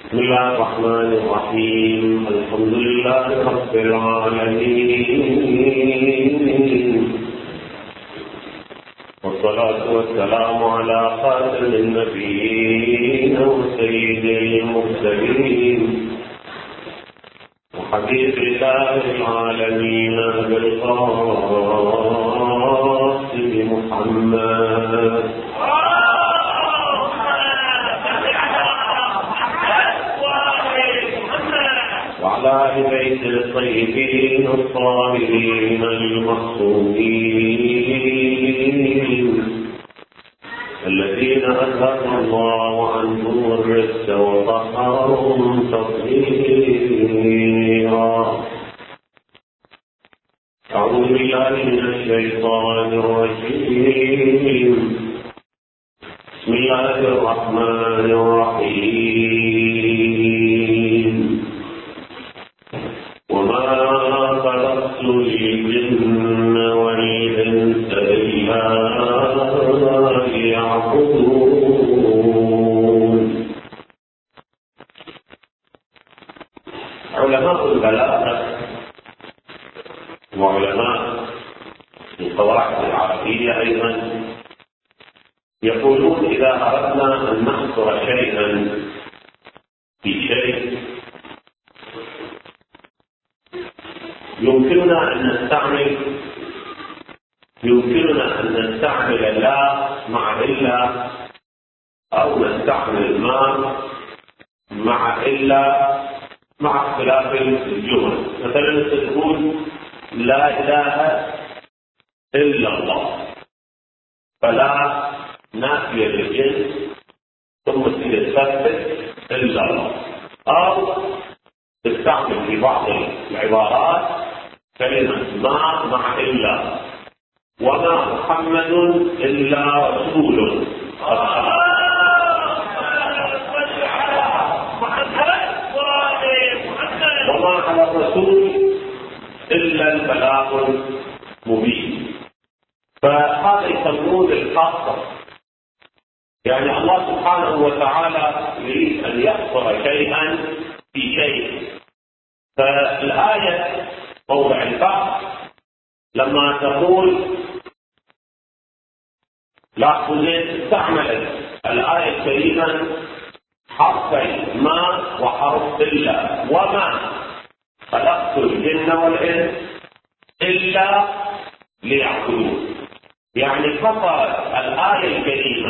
بسم الله الرحمن الرحيم. الحمد لله رب العالمين، والصلاة والسلام على خاتم النبيين وسيد المرسلين وحبيب الله العالمين بالقاسم محمد وعلى آل بيت الطيبين الطاهرين المعصومين الذين أذهب الله عنهم الرجس وطهرهم تطهيرا. أعوذ بالله من الشيطان الرجيم. بسم الله الرحمن الرحيم. وما خلقت الجن والإنس إلا ليعبدون. علماء البلاغة وعلماء القواعد العربية أيضا يقولون إذا أردنا أن نحصر شيئا في شيء يمكننا أن نستعمل لا مع إلا، أو نستعمل ما مع إلا مع اختلاف الجمل. مثلا تقول لا إله إلا الله، فلا نافية للجنس ثم تثبت إلا الله، أو تستعمل في بعض العبارات كلمة ما مع إلا، وما محمد إلا رسول وما على الرسول إلا البلاغ المبين. فهذا يسمون الحصر، يعني الله سبحانه وتعالى يريد أن يحصر شيئا في شيء. فالآية موضع البحث لما تقول لاحظوا استعملت الآية الكريمة حرفين ما وحرف إلا. وما خلقت الجن والإنس إلا ليعبدون، يعني فقط الآية الكريمة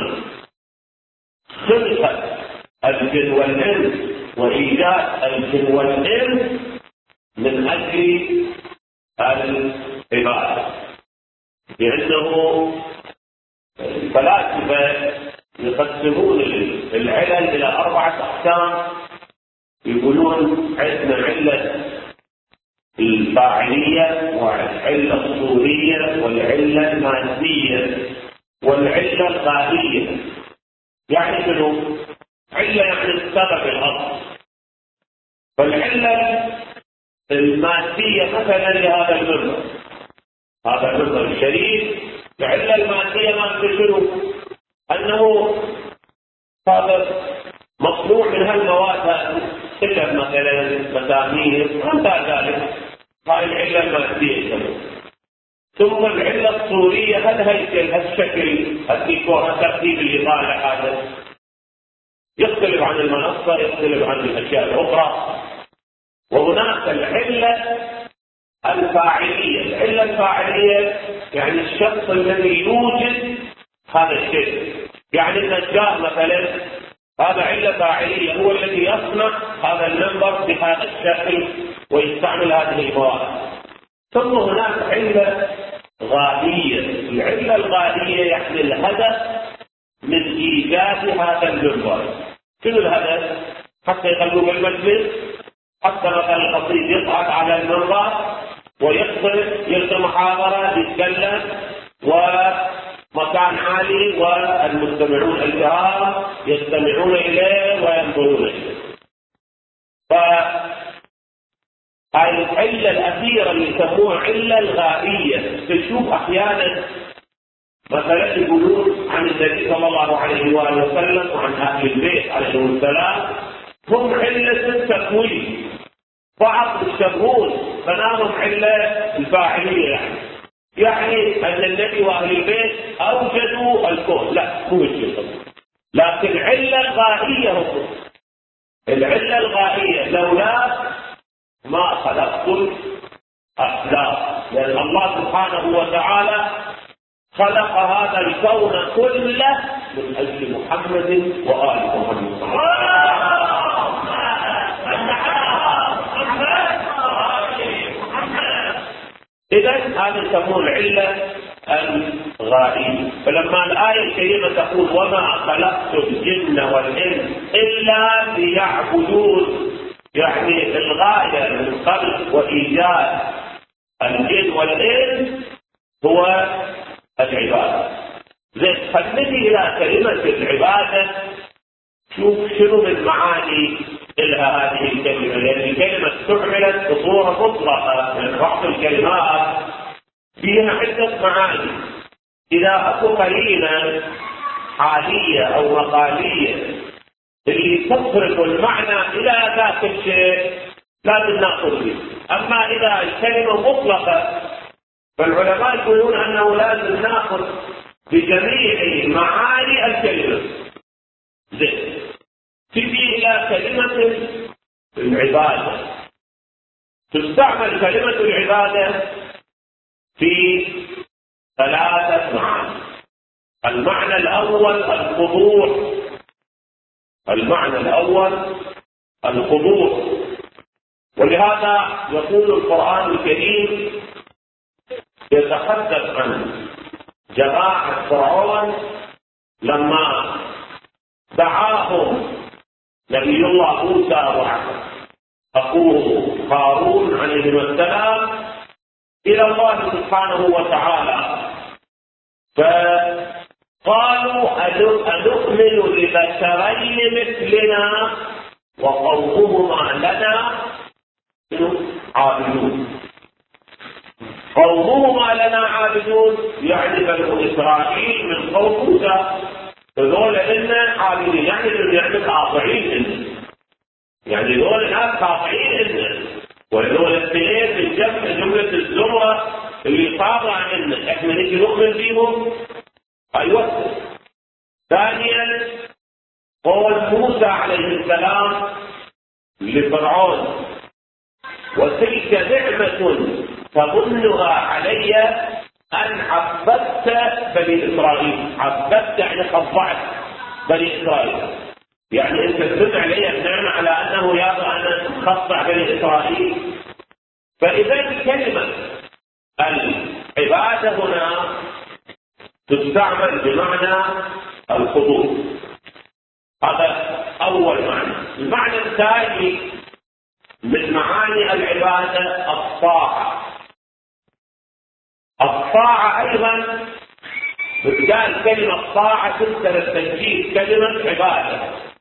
خلقت الجن والإنس وإيجاد الجن والإنس من أجل العبادة، لأنه الفلاسفة يقسمون العلل إلى 4 أقسام. يقولون عندنا علة الفاعلية والعلة الصورية والعلة المادية والعلة الغائية. يعني شنو؟ علة يعني السبب الأصل. فالعلة المادية مثلا لهذا المنبر، هذا المنبر الشريف، العلة المادية ما شنو؟ أنه هذا مصنوع من هالمواد كلها، مثلا مسامير وأمثال ذلك. هاي العلة المادية. ثم العلة الصورية، هالهيكل، هالشكل، الديكور، الترتيب اللي طالع هذا يختلف عن المنصة، يختلف عن الأشياء الأخرى. وهناك العلة الفاعلية. العلة الفاعلية يعني الشخص الذي يوجد هذا الشيء، يعني النجار مثلا، هذا علة فاعلية، هو الذي يصنع هذا المنبر بهذا الشكل ويستعمل هذه المواد. ثم هناك علة غائية. العلة الغائية يعني الهدف من إيجاد هذا المنبر. شنو الهدف؟ حتى يخلوه بالمجلس، حتى مثلا القصيد يصعد على المنبر ويخطب، يلقي محاضرة، يتكلم، ومكان عالي والمستمعون الكرام يستمعون إليه وينظرون إليه. هاي العلة الأخيرة اللي يسموها علة الغائية. تشوف أحيانا مثلا يقولون عن النبي صلى الله عليه وآله وسلم وعن أهل البيت عليهم السلام هم علة تكوين، بعض يشبهون بناهم علة الفاعلية، يعني أن النبي وأهل البيت أوجدوا الكون، لا مو الشيء، لكن علة غائية هم. العلة الغائية لولا ما خلقت الأخلاق، لأن الله سبحانه وتعالى خلق هذا الكون كله من أجل محمد وآل محمد. إذن هذا يسمونه العلة الغائية. فلما الآية الكريمة تقول وما خلقت الجن والإنس إلا ليعبدون، يعني الغاية من خلق وإيجاد الجن والإنس هو العبادة. زين، فنجي إلى كلمة العبادة، شوف شنو من معاني لها هذه الكلمة، لأن الكلمة استعملت بصورة مطلقة، من بعض الكلمات فيها عدة معاني. إذا أكو قرينة حالية أو مقالية اللي تصرف المعنى إلى ذاك الشيء لازم نأخذ به. أما إذا الكلمة مطلقة فالعلماء يقولون أنه لازم نأخذ بجميع معاني الكلمة. زين، تجي إلى كلمة العبادة، تستعمل كلمة العبادة في ثلاثة معاني. المعنى الأول الخضوع، المعنى الأول الخضوع، ولهذا يقول القرآن الكريم يتحدث عن جماعة فرعون لما دعاهم نبي الله موسى وأخوه هارون عليهما السلام إلى الله سبحانه وتعالى، فقالوا أنؤمن لبشرين مثلنا وقومهما لنا عابدون. قومهما لنا عابدون يعني بنو إسرائيل من قوم موسى، فذول إلنا عابدين، يعني بنعمل قاطعين إلنا، يعني ذول الناس قاطعين إلنا، وذول الاثنين من جملة الزمرة اللي صاروا عنا، احنا نجي نؤمن بيهم. أيوة. ثانيا قول موسى عليه السلام لفرعون وتلك نعمة تظنها علي أن عبدت بني إسرائيل. عبدت يعني خضعت بني إسرائيل، يعني أنت تدل علي النعمة على أنه يرى أن تخضع بني إسرائيل. فإذا كلمة العبادة هنا تستعمل بمعنى الخضوع، هذا أول معنى. المعنى الثاني من معاني العبادة الطاعة. الطاعة أيضا قال كلمة طاعة تذكر التنجيل كلمة عبادة.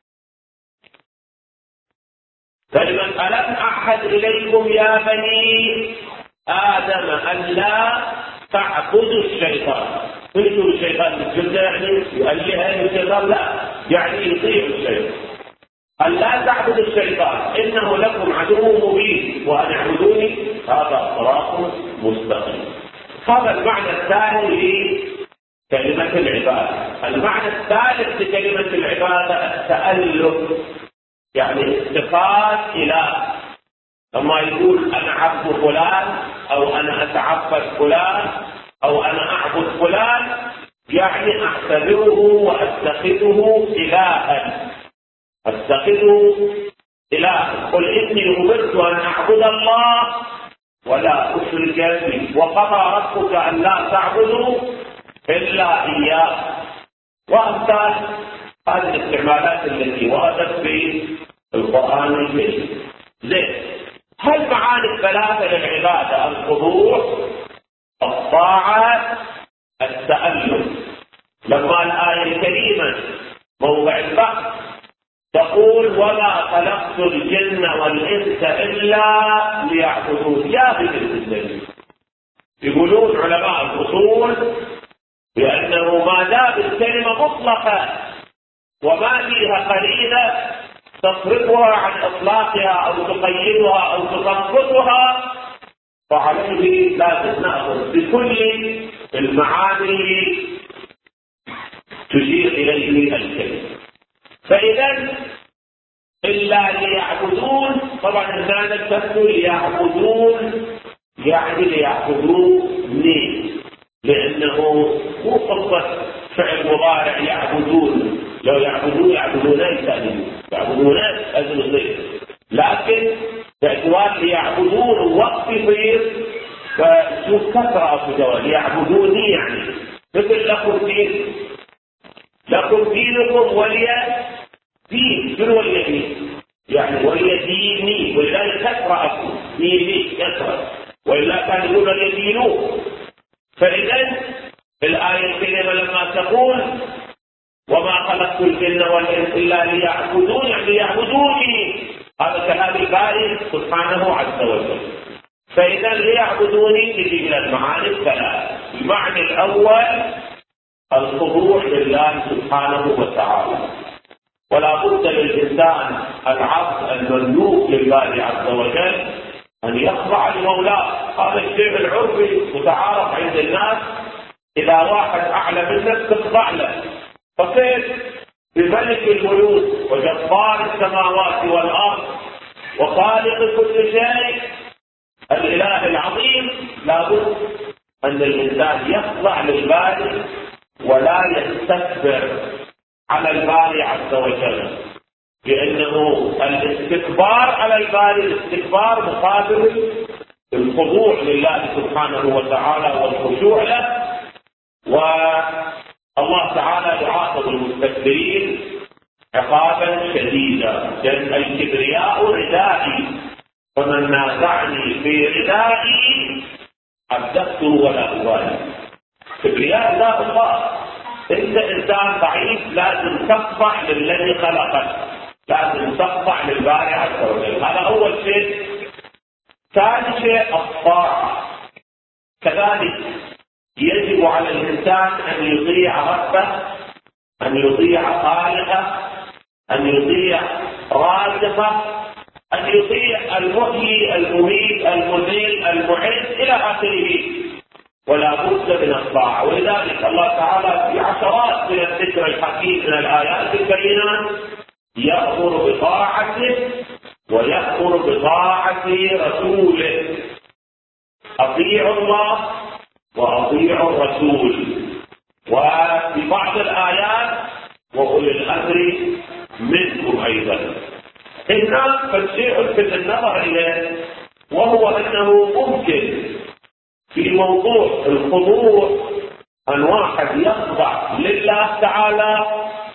كلمة ألم أعهد إليكم يا بني آدم أن لا تعبدوا الشيطان. تنشوا الشيطان بالجملة يعني يؤلهها الشيطان؟ لا، يعني يطيع الشيطان. أن لا تعبدوا الشيطان إنه لكم عدو مبين وأن اعبدوني هذا صراط مستقيم. هذا المعنى الثاني لكلمة العبادة. المعنى الثالث لكلمة العبادة التأله، يعني اتخاذ إله. لما يقول أنا عبد فلان أو أنا أتعبد فلان أو أنا أعبد فلان، يعني أعتبره وأتخذه إلها. أتخذه إلها. قل إني أمرت أن أعبد الله ولا أشرك به وقضى ربك أن لا تعبدوا إلا إياه. وأمثال هذه الاستعمالات التي وردت في القرآن الكريم. زين، هل معاني الثلاثة للعبادة الخضوع، الطاعة، التأله. لما الآية الكريمة موضع البحث تقول وما خلقت الجن والإنس إلا ليعبدون، يا بني الدليل. يقولون علماء الأصول بأنه ما دام الكلمة مطلقة وما فيها قرينة تصرفها عن إطلاقها أو تقيدها أو تخصصها، فعليه لازم نأخذ بكل المعاني اللي تشير إليه الكلمة. فإذا إلا ليعبدون، طبعا هنا نتفق ليعبدون يعني ليعبدوني، لأنه مو قصة فعل مضارع يعبدون، لو يعبدون يعبدون أزل، لكن باعتبار ليعبدون وقت يصير فشوف كثرة أفضل ليعبدوني، يعني مثل لكم دينكم ولي دين. شنو ولي دين؟ يعني ولي ديني، ولذلك كثرة ديني كثرة، وإلا كان يقول ولي دينه. فإذا الآية الكريمة لما تقول وما خلقت الجن والإنس إلا ليعبدون، يعني ليعبدوني، هذا كلام الباري سبحانه عز وجل. فإذا ليعبدوني نجي إلى المعاني الثلاث. المعنى الأول الخضوع لله سبحانه وتعالى، ولا بد للإنسان العبد المملوك لله عز وجل أن يخضع لمولاه. هذا الشيء العرفي متعارف عند الناس، إذا واحد أعلى منك تخضع له. فكيف بملك الملوك وجبار السماوات والأرض وخالق كل شيء الإله العظيم، لابد أن الإنسان يخضع للباري ولا يستكبر على الباري عز وجل، لأنه الاستكبار على الباري الاستكبار مقابل الخضوع لله سبحانه وتعالى والخشوع له. والله تعالى يعاقب المستكبرين عقابا شديدا، لأن الكبرياء ردائي، فمن نازعني في ردائي أبدأته ولا أبالي. كبرياء لا الله. انت انسان ضعيف لازم تخضع للذي خلقك، لازم تخضع للباري عز وجل. هذا اول شيء. ثاني شيء الطاعه، كذلك يجب على الانسان ان يطيع ربه، ان يطيع خالقه، ان يطيع رازقه، ان يطيع المحيي المميت المذل المعز الى اخره، ولا بد من الطاعة. ولذلك الله تعالى في عشرات من الذكر الحكيم من الآيات الكريمة يأمر بطاعته ويأمر بطاعة رسوله. أطيعوا الله وأطيعوا الرسول. وفي بعض الآيات وأولي الأمر منكم أيضا. هنا فالشيء الفت النظر إليه، وهو أنه ممكن في موضوع الخضوع أن واحد يخضع لله تعالى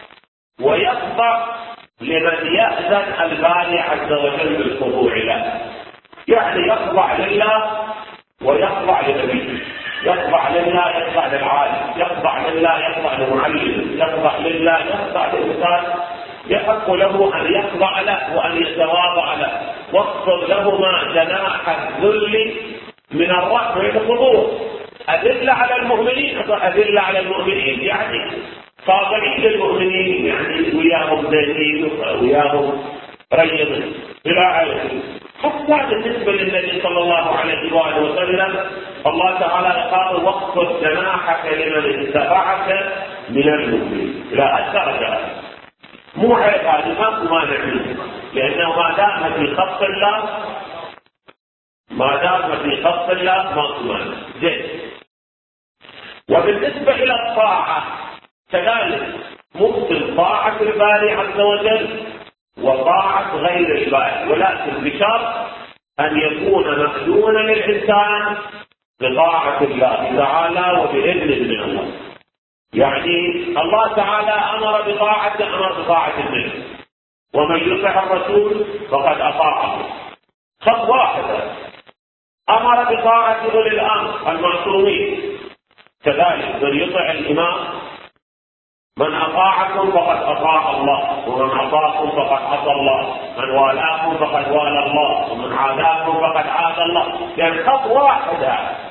ويخضع لمن يأذن الباري عز وجل بالخضوع له. يعني يخضع لله ويخضع لنبيه، يخضع لله يخضع للعالم، يخضع لله يخضع للمعلم، يخضع لله يخضع للإنسان يحق له أن يخضع له وأن يتواضع له، واخفض لهما جناح الذل من الرحمة والخضوع. أدلة على المؤمنين، أدلة على المؤمنين يعني خاضعين للمؤمنين، يعني وياهم زينين وياهم ريضين إلى آخره. حتى بالنسبة للنبي صلى الله عليه وآله وسلم الله تعالى يقال واخفض جناحك لمن اتبعك من المؤمنين إلى الدرجة. مو عيب هذا، ما مانع منه، لأنه ما دام في خط الله، ما دام في خط الله ما مانع. زين. وبالنسبة إلى الطاعة كذلك ممكن طاعة الباري عز وجل وطاعة غير الباري، ولكن بشرط أن يكون مأذونا للإنسان بطاعة الله تعالى وبإذن من الله. يعني الله تعالى أمر بطاعة النبي، ومن يطع الرسول فقد أطاعه. خط واحدة. أمر بطاعة أولي الأمر المعصومين، كذلك من يطع الإمام من أطاعكم فقد أطاع الله، ومن عصاكم فقد عصى الله، من والاكم فقد والى الله، ومن عاداكم فقد عاد الله. يعني خط واحد،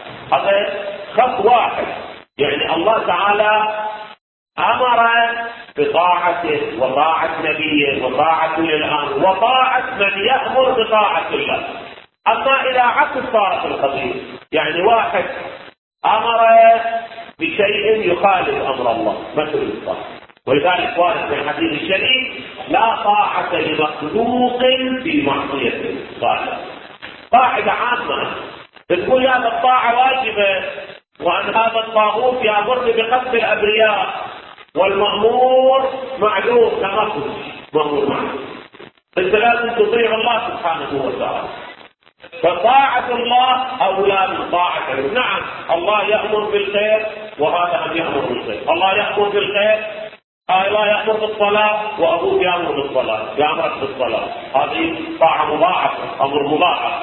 هذا خط واحد. يعني الله تعالى أمر بطاعته وطاعة نبيه وطاعة الآن وطاعة من يأمر بطاعة الله. أما إذا عكس صارت القضية، يعني واحد أمر بشيء يخالف أمر الله مثل الصلاة، ولذلك ورد في الحديث الشريف لا طاعة لمخلوق في معصية الخالق. قاعدة عامة تقول هذا الطاعة واجبة، وأن هذا الطاغوت يأمر بقتل الأبرياء، والمأمور معلوم كما مأمور معلوم. أنت لازم تطيع الله سبحانه وتعالى، فطاعة الله أولى من طاعة الله. نعم الله يأمر بالخير وهذا أن يأمر بالخير، الله يأمر بالخير، الله يأمر بالصلاة وأبوك يأمر بالصلاة، يأمرك بالصلاة، هذه طاعة مضاعفة، أمر مضاعف.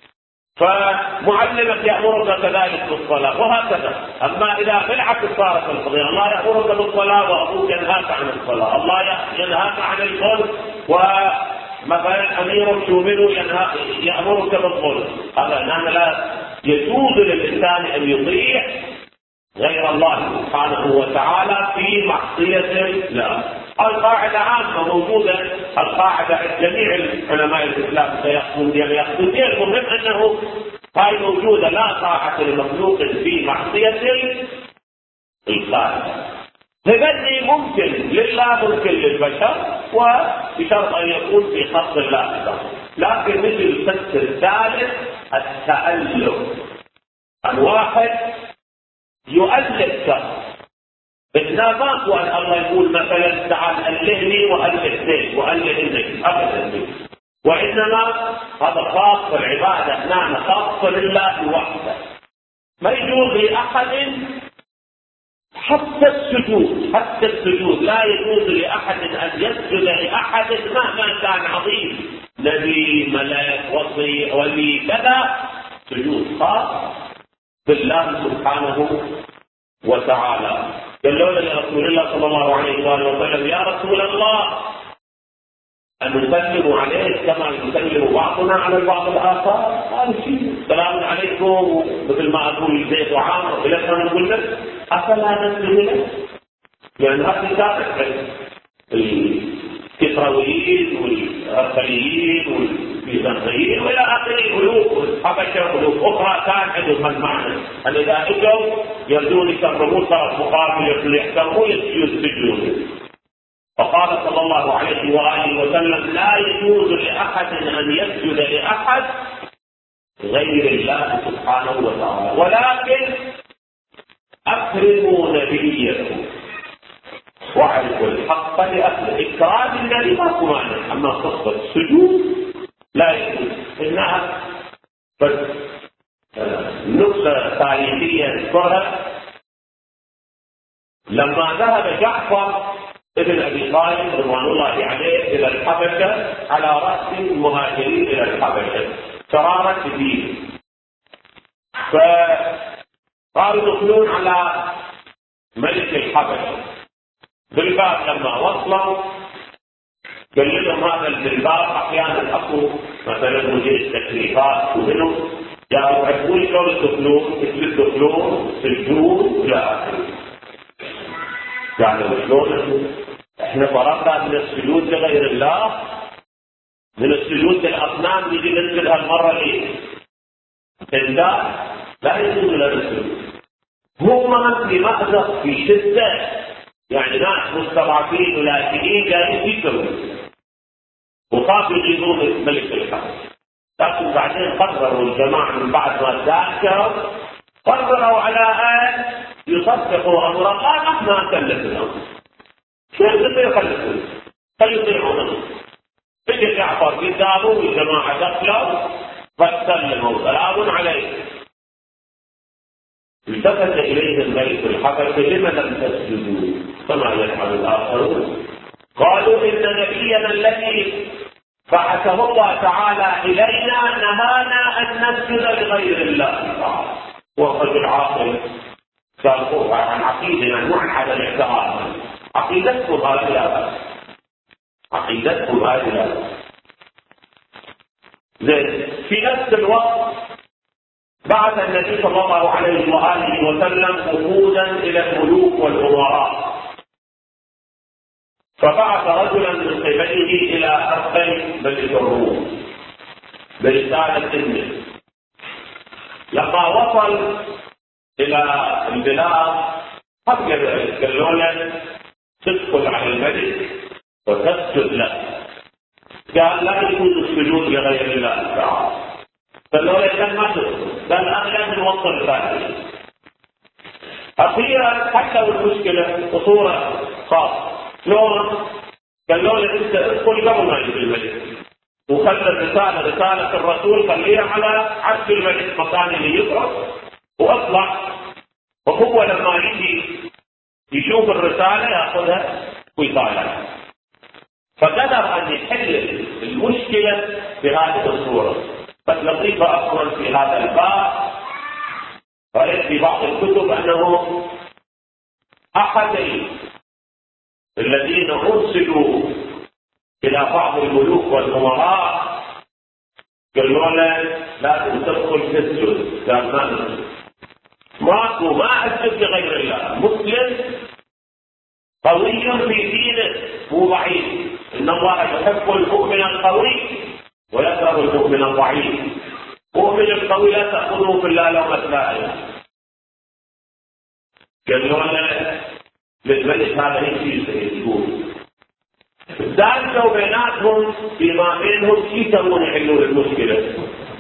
فمعلمك يأمرك كذلك بالصلاة وهكذا. أما إذا بالعكس صارت القضية، الله يأمرك بالصلاة وأبوك ينهاك عن الصلاة، الله ينهاك عن الظلم ومثلا أميرك يؤمن يأمرك بالظلم، هذا أنه لا يجوز للإنسان أن يطيع غير الله سبحانه وتعالى في معصية الله. القاعدة عامة موجودة، القاعدة عند جميع علماء الإسلام سيأخذون. المهم أنه هاي موجودة، لا طاعة لمخلوق في معصية الخالق. تبني ممكن لله ممكن للبشر، وبشرط أن يكون في خط الله، لكن مثل الفصل الثالث التألف، الواحد يؤلف شخص بالنابات، وأن الله يقول مثلا تعال ألهني وألف ليك وألف إنك أبدا، وإنما هذا خاص بالعبادة، نعم خاص لله وحده. ما يجوز لأحد حتى السجود لا يجوز لأحد أن يسجد لأحد مهما كان عظيم، نبي ملك وصي ولي كذا، سجود خاص بالله سبحانه وتعالى. قالوا لرسول الله صلى الله عليه وآله وسلم يا رسول الله أن نسلم عليك كما يسلم بعضنا على البعض الآخر؟ قال شيء السلام عليكم مثل ما أقول زيد وعامر بلسنا نقول لك أفلا نسلم لك؟ يعني هذه كانت الكسرويين والأرسليين والبيزنطيين وإلى آخره، ألوف حبشة ألوف أخرى كان عندهم المعنى أن إذا إجوا يردون يكرمون طرف مقابل يحترمون يسجدون. فقال صلى الله عليه وآله وسلم لا يجوز لأحد أن يسجد لأحد غير الله سبحانه وتعالى، ولكن أكرموا نبيكم واعرفوا الحق لأهله. إكرام النبي ما مانع، أما قصة السجود لا يجوز. إنها نقطة تاريخية نذكرها. لما ذهب جعفر ابن أبي طالب رضوان الله عليه إلى الحبشة على رأس المهاجرين إلى الحبشة فرارة دين، فقالوا يدخلون على ملك الحبشة بالباب. لما وصلوا قال لهم هذا بالباب أحيانا أكو مثلا مدير تكليفات ومنهم جاءوا يحبون شلون يدخلون سجود إلى آخره. يعني شلون احنا فرقنا من السجود لغير الله، من السجود للأصنام نجي نسجد هالمرة ليه؟ لا يجوز لنا السجود. هم في مأزق في شدة، يعني ناس مستضعفين ولاجئين جايين يكرهوا وخافوا يجيبون ملك الحرب. لكن بعدين قرروا الجماعة من بعد ما ذاكروا قرروا على أن يصدقوا أمر الله مهما كلف الأمر. شو يخلفون؟ فيطيعونه. اجى جعفر قدامه والجماعة دخلوا فسلموا سلام عليكم. التفت إليه الملك الحبشة لم لم تسجدوا كما يفعل الآخرون؟ قالوا إن نبينا الذي بعثه الله تعالى إلينا نهانا أن نسجد لغير الله تعالى. وقد عاقل سألقوها عن عقيدنا نوع على الاعتراض. عقيدتكم هذه لا بأس، عقيدتكم هذه لا بأس. زين. في نفس الوقت بعث النبي صلى الله عليه وآله وسلم وفودا إلى الملوك والأمراء ملك الروم برسالة ابنه. لما وصل إلى البلاد قالوا له تدخل على الملك وتسجد له. قال لا يجوز السجود لغير الله تعالى. قالوا له كان ما تدخل، قال أنا لازم أوصل الفاتحة. أخيرا حلوا المشكلة بصورة خاصة. شلون؟ قالوا له أنت ادخل قبل ما يجي الملك، وخلى رسالة الرسول خليها على عرش الملك مكان اللي يقرأ واطلع، وهو لما يجي يشوف الرسالة ياخذها ويطالعها. فقدر أن يحل المشكلة بهذه الصورة. بس لطيفة أصلا في هذا الباب، رأيت في بعض الكتب أنه أحد الذين أرسلوا إلى بعض الملوك والأمراء قالوا له لازم تدخل تسجد. قال ما نسجد، ما أسجد لغير الله. مسلم قوي في دينه مو ضعيف. إن الله يحب المؤمن القوي ويكره المؤمن الضعيف. مؤمن القوي لا تأخذه في الله لومة لائم. قالوا له للملك هذا يجي يقول دارسوا بيناتهم فيما بينهم شيء يسوون يحلون المشكلة.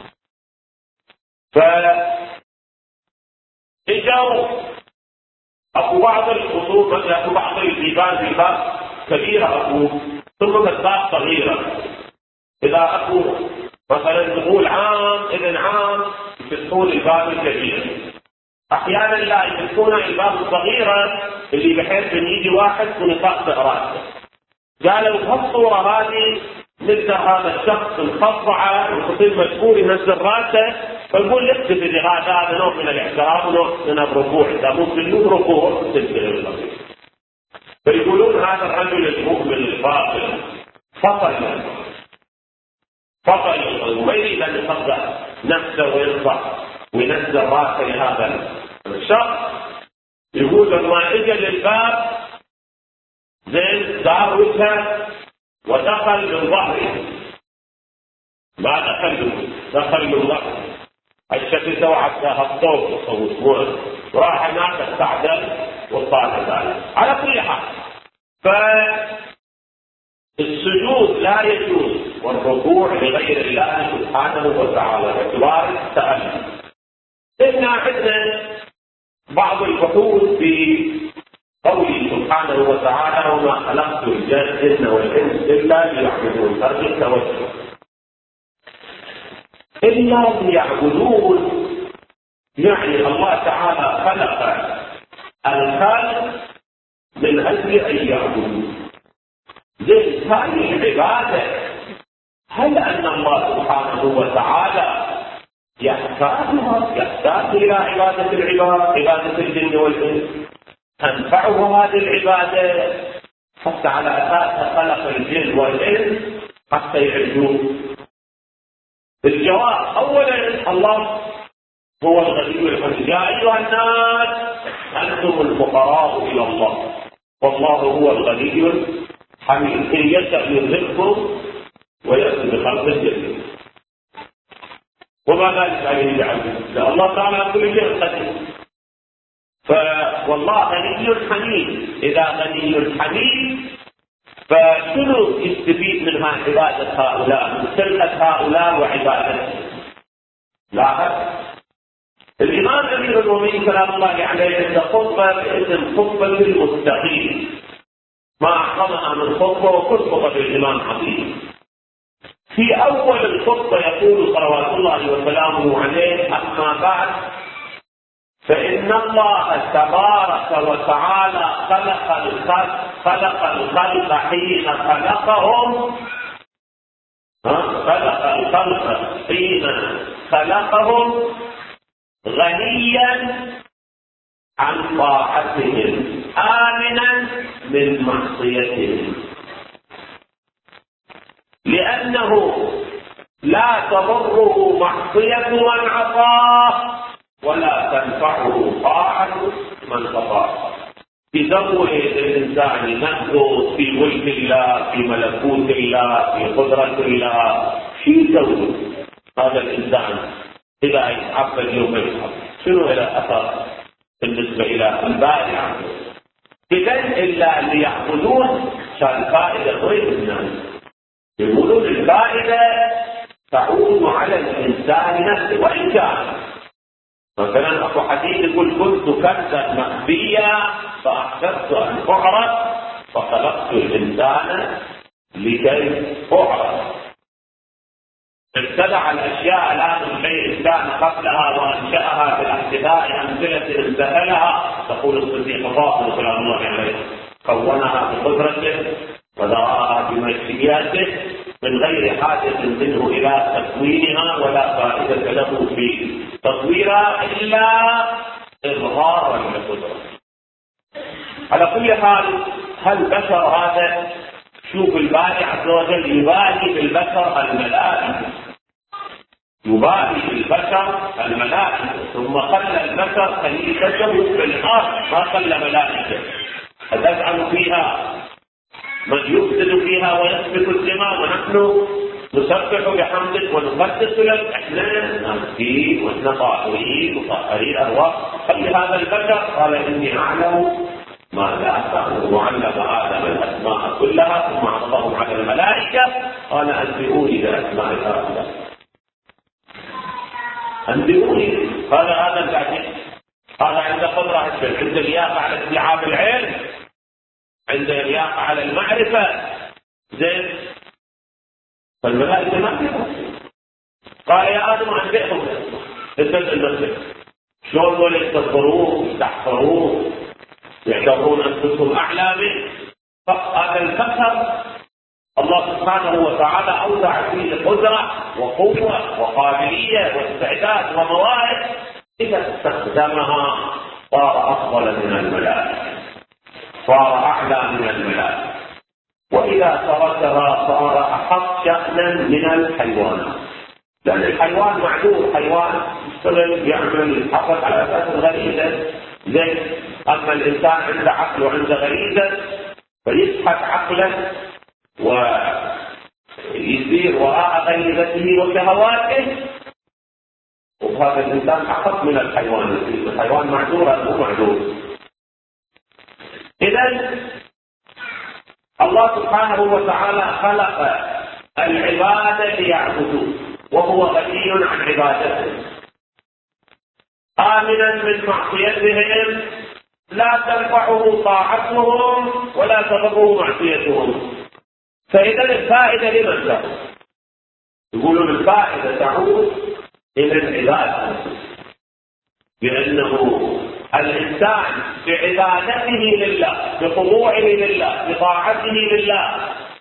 فإجوا أكو بعض الخصوم، أكو بعض الجبال في باب كبيرة أكو، ثم باب صغيرة. إذا أكو مثلا دخول عام إذن عام يفتحون الباب الكبير. أحيانا لا يفتحون الباب الصغيرة اللي بحيث أن يجي واحد ونطاق راسه. قالوا بهالصورة هذه نقدر هذا الشخص الخضعة والخطيب مجبور ينزل راسه، فنقول نكتب هذا نوع من الاحترام ونوع من الركوع. إذا ممكن له ركوع تنزل. فيقولون هذا الرجل المؤمن الفاضل فضل وما يريد أن يخضع نفسه ويرفع وينزل راسه لهذا الشخص. يقول لما اجى للباب زين دار وجهه ودخل من ظهره، ما دخل من ظهره. الشكل سوى حتى هالطوب وصوت وراح هناك استعدل وطالع ذلك. على كل حال فالسجود لا يجوز والركوع لغير الله سبحانه وتعالى باعتبار التأمل. إن عندنا بعض البحوث في قوله سبحانه وتعالى وما خلقت الجن والإنس إلا ليعبدون. فرق التوجه إلا ليعبدون، يعني الله تعالى خلق الخلق من أجل أن يعبدوا. زين هذه العبادة، هل أن الله سبحانه وتعالى يحتاج إلى عبادة العباد، عبادة الجن والإنس؟ تنفعه هذه العبادة حتى على أساسها خلق الجن والإنس حتى يعبدوه؟ الجواب أولا الله هو الغني الحميد. يا أيها الناس أنتم الفقراء إلى الله والله هو الغني الحميد. إن يشأ يذهبكم ويأتي بخلق جديد. وما ذلك عليه بعزيز، لأن الله تعالى كل شيء قدير. فوالله غني حميد. إذا غني حميد فشنو يستفيد منها عبادة هؤلاء، من سلة هؤلاء وعبادتهم؟ لاحظ الإمام أمير المؤمنين سلام الله عليه عند خطبة باسم خطبة المستقيم، ما أعظمها من خطبة، وكل خطبة الإمام عظيم. في أول الخطبة يقول صلوات الله وسلامه عليه: أما بعد فإن الله تبارك وتعالى خلق الخلق حين خلقهم غنيا عن طاعتهم آمنا من معصيتهم، لأنه لا تضره معصية من عصاه ولا تنفعه طاعة من تطاع. يزود الإنسان ينقص في ملك الله، في ملكوت الله، في قدرة الله، شو يسوي هذا الإنسان إذا يتعبد يوم يتعبد؟ شنو له أثر بالنسبة إلى الباري عنه؟ إذا إلا اللي يعبدون كان الفائدة غير الناس. يقولون الفائدة تعود على الإنسان نفسه، وإن كان مثلا أبو حديث يقول كنت كنزا مخفيا فأحببت أن أعرف فخلقت الإنسان لكي أعرف. ابتدع الأشياء الآن الشيء كان قبلها وأنشأها بالاحتفاء أمثلة انتهلها. تقول الصديق فاطمة سلام الله عليه كونها بقدرته وذراها بمشيئته من غير حاجة منه إلى تكوينها ولا فائدة له في تطويرها إلا إظهارا للقدرة. على كل حال هالبشر هذا شوف الباري عز وجل يبالي بالبشر الملائكة، يبالي بالبشر الملائكة، ثم خلى البشر خليفته في الأرض ما خلى ملائكة. فتجعل فيها من يفسد فيها ويسفك الدماء ونحن نسبح بحمدك ونقدس لك. احنا ناسين واحنا طاهرين وطاهرين ارواح. خلي هذا البشر قال اني اعلم ما لا تعلم، وعلم ادم الاسماء كلها ثم عرضهم على الملائكه قال انبئوني باسماء هؤلاء، انبئوني. قال هذا البعيد هذا عنده قدره، عنده لياقه على استيعاب العلم، عنده لياقه على المعرفه. زين فالملائكه ما فيها. قال يا ادم انبئهم اسال نفسك شلون دول يستكبرون يستحقرون يعتبرون انفسهم اعلى منه. فهذا البشر الله سبحانه وتعالى اودع فيه قدره وقوه وقابليه واستعداد ومواهب، اذا استخدمها صار افضل من الملائكه، صار اعلى من الملائكه، واذا تركها صار احق شانا من الحيوانات. لان الحيوان معذور، حيوان يشتغل يعمل يتحرك على اساس الغريزه. زين اما الانسان عنده عقل وعنده غريزه فيسحق عقله ويسير وراء غريزته وشهواته، وهذا الانسان احق من الحيوان. الحيوان معذور مو معذور. اذا الله سبحانه وتعالى خلق العباد ليعبدوه وهو غني عن عبادته، آمنا من معصيتهم لا تنفعه طاعتهم ولا تضره معصيتهم. فإذا الفائدة لمن له؟ يقولون الفائدة تعود إلى العباد، بأنه الإنسان بعبادته لله، بخضوعه لله، بطاعته لله،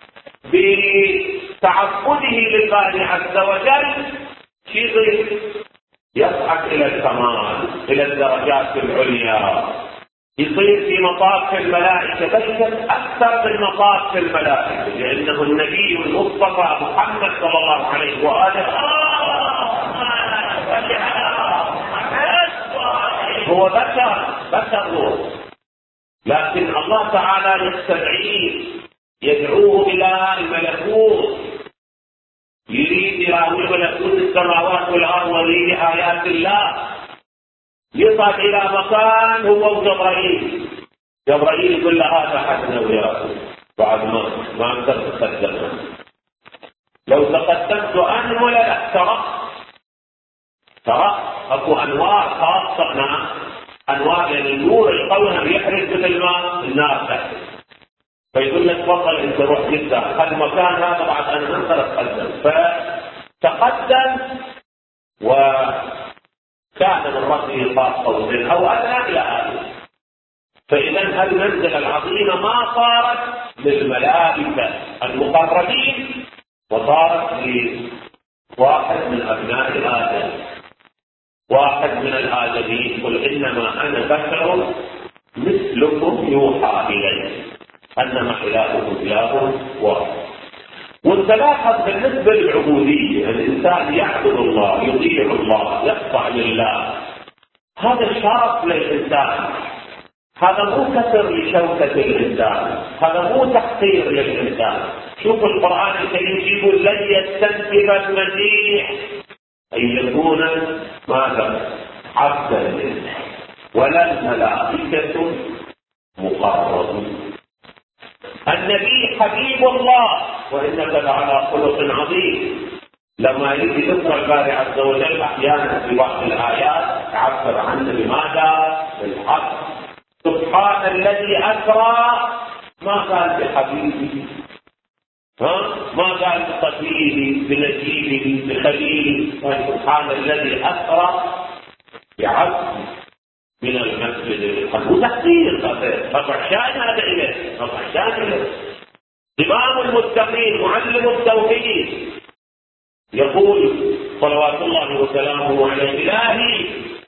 بتعبده لله عز وجل يصير يصعد إلى الكمال، إلى الدرجات العليا، يصير في مطاف الملائكة بل أكثر من مطاف الملائكة، لأنه النبي المصطفى محمد صلى الله عليه وآله هو بشر روح، لكن الله تعالى يستدعيه يدعوه إلى الملكوت، يريد يراوي ملكوت السماوات والأرض ويريد آيات الله، يصعد إلى مكان هو وجبرائيل. جبرائيل يقول له هذا حدنا وياك بعد ما أقدر تقدم، لو تقدمت أنا ولا لا ترى أكو أنوار خاصة. نعم أنوار، يعني النور القوي يحرق مثل ما النار تحت، فيقول لك تفضل انت روح جدا خذ مكان هذا بعد ان انت تقدم. فتقدم وكان من ربه قاب قوسين او ادنى الى هذا. فاذا المنزله العظيمه ما صارت للملائكه المقربين وصارت لواحد من ابناء ادم، واحد من الادمين. قل انما انا بشر مثلكم يوحى الي انما الهكم اله واحد. والتلاحظ بالنسبه للعبوديه، الانسان يعبد الله، يطيع الله، يخضع لله، هذا الشرف للانسان. هذا مو كسر لشوكة الإنسان، هذا مو تحقير للإنسان. شوف القرآن الكريم يقول لن يستنكف المسيح أن يكون ماذا؟ عبدا لله، ولا الملائكة مقربون. النبي حبيب الله وإنك لعلى خلق عظيم. لما يجي يذكر الباري عز وجل أحيانا في بعض الآيات يعبر عنه بماذا؟ بالحق. سبحان الذي أسرى، ما قال بحبيبه، ما قال بصفيه بنجيبه بخليله، سبحان الذي أسرى بعبد من المسجد الحرام. تحقير رفع شان هذا إليه، رفع شان إليه. إمام المتقين معلم التوحيد يقول صلوات الله وسلامه عليه: إلهي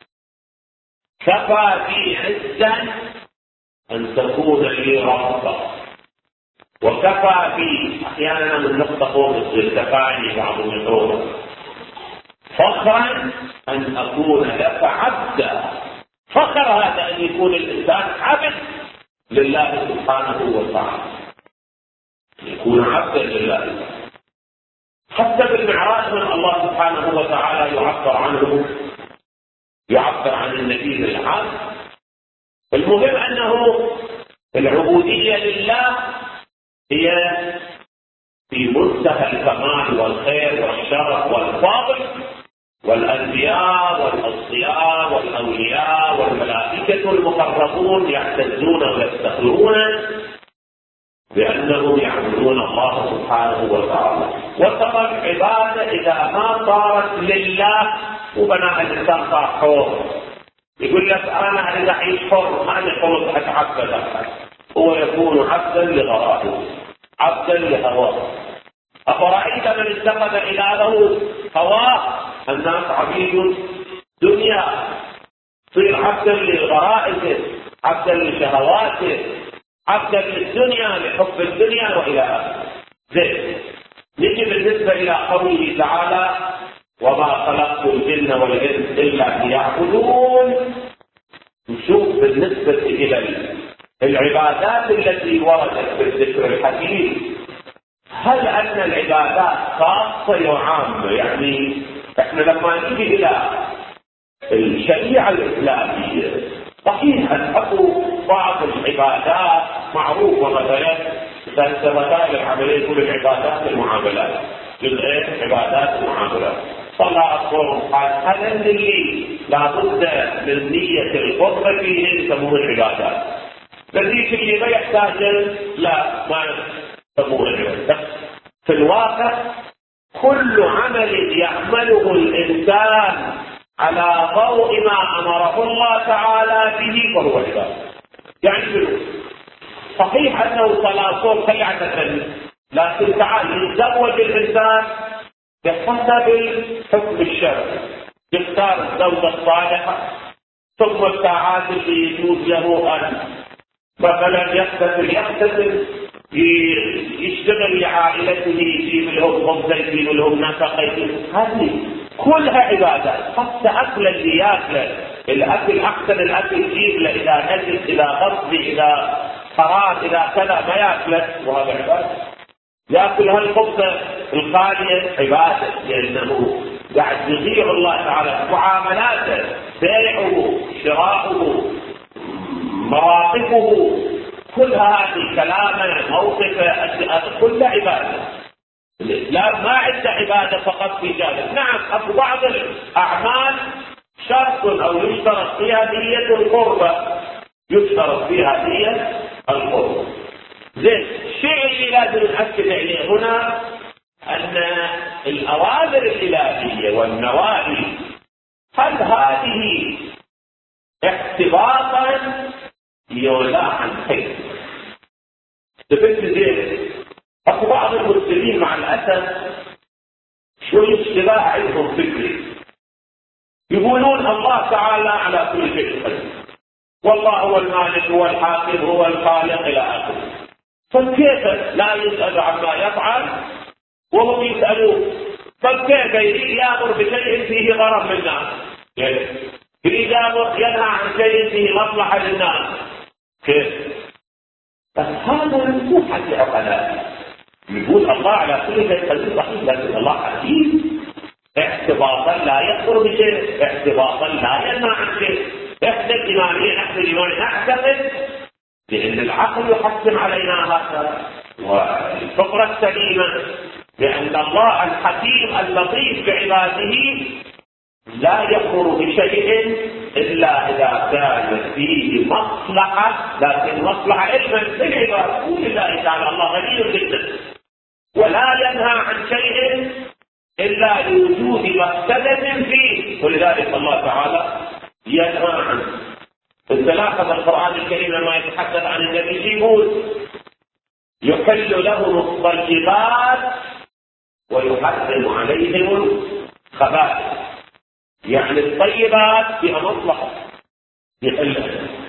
كفى بي عزا أن تكون لي ربا، وكفى بي أحيانا من نقطة فوق التفاني بعض المتروك فخرا أن أكون لك عبدا. فخر هذا أن يكون الإنسان عبد لله سبحانه وتعالى، يكون عبدا لله. حتى بالمعراج من الله سبحانه وتعالى يعبر عنه، يعبر عن النبي بالعبد. المهم أنه العبودية لله هي في منتهى الكمال والخير والشرف والفضل، والأنبياء والأصفياء والأولياء والملائكة المقربون يعتزون ويفتخرون بأنهم يعبدون الله سبحانه وتعالى. وترى العبادة إذا ما صارت لله وبناء الإنسان صار حر، يقول لك أنا أريد أعيش حر، ما أنا خلص أتعبد أحد، هو يكون عبدا لغرائه، عبدا لهواه. أفرأيت من اتخذ إلهه هواه؟ الناس عبيد دنيا، صير عبدا لغرائه، عبدا لشهواته، عبدا للدنيا، لحب الدنيا وإلى آخره. زين، نجي بالنسبة إلى قوله تعالى: وما خلقت الجن والإنس إلا ليعبدون. نشوف بالنسبة إلى العبادات التي وردت في الذكر الحكيم، هل أن العبادات خاصة وعامة؟ يعني احنا لما نيجي إلى الشريعة الإسلامية صحيح أنه بعض العبادات معروفة، مثلا وسائل العملية كل العبادات المعاملات، جزء عبادات المعاملات، صلاة صوم حج، هذا اللي لابد من نية القرب فيه يسموه العبادات. الذي اللي ما يحتاج لا ما يسموه العبادات. في الواقع كل عمل يعمله الإنسان على ضوء ما أمره الله تعالى به فهو عبادة. يعني شنو؟ صحيح أنه صلاة صوم خلعة، لكن تعال يتزوج الإنسان بحسب الحكم الشرعي، يختار الزوجة الصالحة، ثم الساعات اللي يجوز له أن مثلا يغتسل، يشتغل لعائلته، يجيب لهم خبزة، يجيب لهم نفقة، هذه كلها عبادات. حتى أكل اللي ياكله، الأكل أحسن الأكل يجيب له، إذا نجس إذا غصب إذا حرام إذا كذا ما ياكله، وهذا عبادة. ياكل هالخبزة الخالية عبادة، لأنه قاعد يطيع الله تعالى. معاملاته، بيعه، شراؤه، مواقفه، كل هذه كلامه، موقفه، كل عبادة. الإسلام ما عنده عبادة فقط في جانب. نعم أبو بعض الأعمال شرط أو يشترط فيها نية القربة، يشترط فيها نية القربة. زين، الشيء اللي لازم نأكد عليه هنا أن الأوامر الإلهية والنواهي هل هذه احتباطا ولا عن حكمة؟ تفكر زين، أكو بعض المسلمين مع الأسف شوي اشتباه عندهم فكري، يقولون الله تعالى على كل شيء قدير، والله هو المالك هو الحاكم هو الخالق إلى آخره. فكيف لا يسأل عما يفعل وهم يسألون؟ فكيف يأمر بشيء فيه ضرر للناس، يريد ينهى عن شيء فيه مصلحة للناس، كيف؟ بس هذا مو حكي عقلاء. يقول الله على كل شيء قدير صحيح، لكن الله حكيم احتباطا لا يخبر بشيء، احتباطا لا ينهى عن شيء. احنا الإيمان نعتقد لأن العقل يحكم علينا هذا، والفطرة السليمة لأن الله الحكيم اللطيف بعباده لا يخبر بشيء إلا إذا كان فيه مصلحة، لكن مصلحة علما للعباد لله تعالى. الله غني جدا، ولا ينهى عن شيء إلا لوجود مفسدة فيه، ولذلك الله تعالى ينهى عنه. تلاحظ القرآن الكريم لما يتحدث عن النبي يقول يحل لهم الطيبات ويحرم عليهم الخبائث، يعني الطيبات فيها مصلحة يحلها،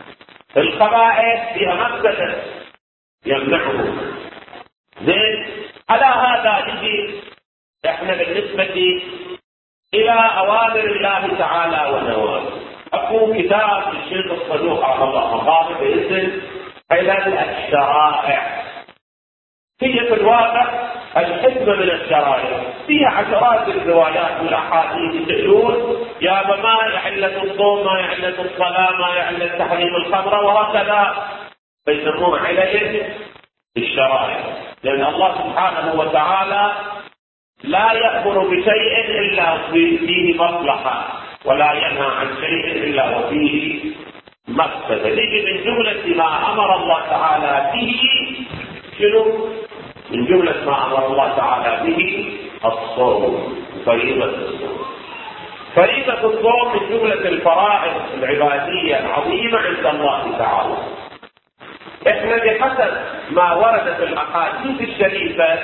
الخبائث فيها مفسدة يمنعهم. زين، على هذا يجي احنا بالنسبة إلى أوامر الله تعالى ونواهيه. أكو كتاب للشيخ الصدوق على الله مقام باسم علل الشرائع. هي في الواقع الحكمة من الشرائع، فيها عشرات الروايات والأحاديث تقول يا ما علة الصوم، ما علة الصلاة، ما علة تحريم الخمر، وهكذا فيسموها علل الشرائع. لأن الله سبحانه وتعالى لا يأمر بشيء إلا فيه مصلحة، ولا ينهى عن شيء إلا وفيه مفسدة. نجي من جملة ما أمر الله تعالى به شنو؟ من جملة ما أمر الله تعالى به الصوم، فريضة الصوم. فريضة الصوم من جملة الفرائض العبادية العظيمة عند الله تعالى. احنا بحسب ما ورد في الأحاديث الشريفة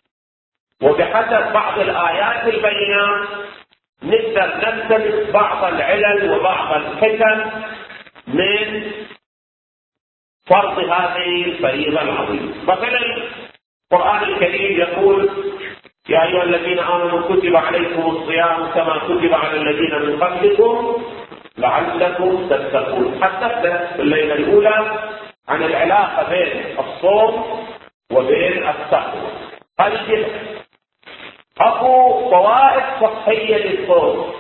وبحسب بعض الآيات البينات نقدر نمتلك بعض العلل وبعض الحكم من فرض هذه الفريضة العظيمة. مثلا القرآن الكريم يقول يا أيها الذين آمنوا كتب عليكم الصيام كما كتب على الذين من قبلكم لعلكم تتقون. حدثنا في الليلة الأولى عن العلاقة بين الصوم وبين التقوى. هذه أكو فوائد صحية للصوم.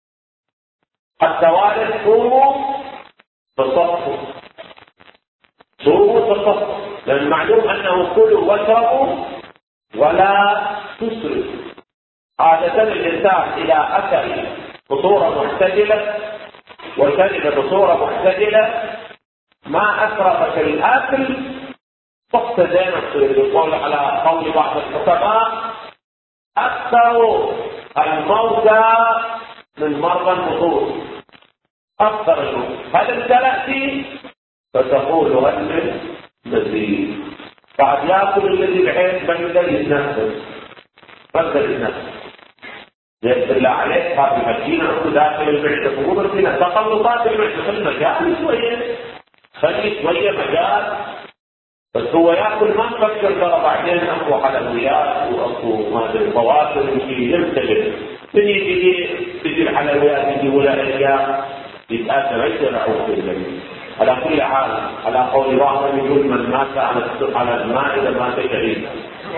الثوالث صوموا تصفوا، صوموا تصفوا، لأن معلوم أنه كلوا واشربوا ولا تسرفوا. عادة الإنسان إذا أكل بصورة معتدلة وشرب بصورة معتدلة ما أسرف في الأكل صفت زينة. يقول على قول بعض الحكماء أكثر الموتى من مرضى البطون، أكثر الموتى. هذا الثلاثي فتقول هل مزيد بعد يأكل الذي بعين بدل يتنفس، بدل يتنفس يدل عليك هذه المدينة أو داخل المعدة فهو فينا تقلصات المعدة في المجال شوية، خلي شوية مجال. بس هو يأكل ما نفكر ترى بعدين أكو حلويات وأكو ما أدري فواكه يمشي يمتلك من تجي الحلويات يجي ولا أشياء يتأثر يصير عوض الجميع. على كل حال على قول واحد يقول من مات على الماء إذا مات شهيدا.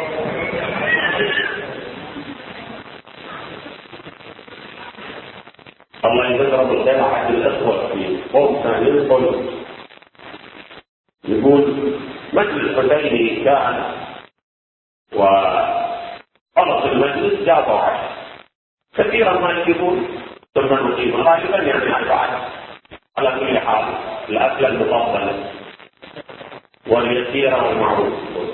الله يذكر الخير عند الأسود في قوم ثانيين قوم يقول مجلس حسيني كان وخلص المجلس جابوا عشر. كثيرا ما يجيبون ثم نقيم غالبا يعني 4 على كل حال الأكل المفضل واليسير والمعروف.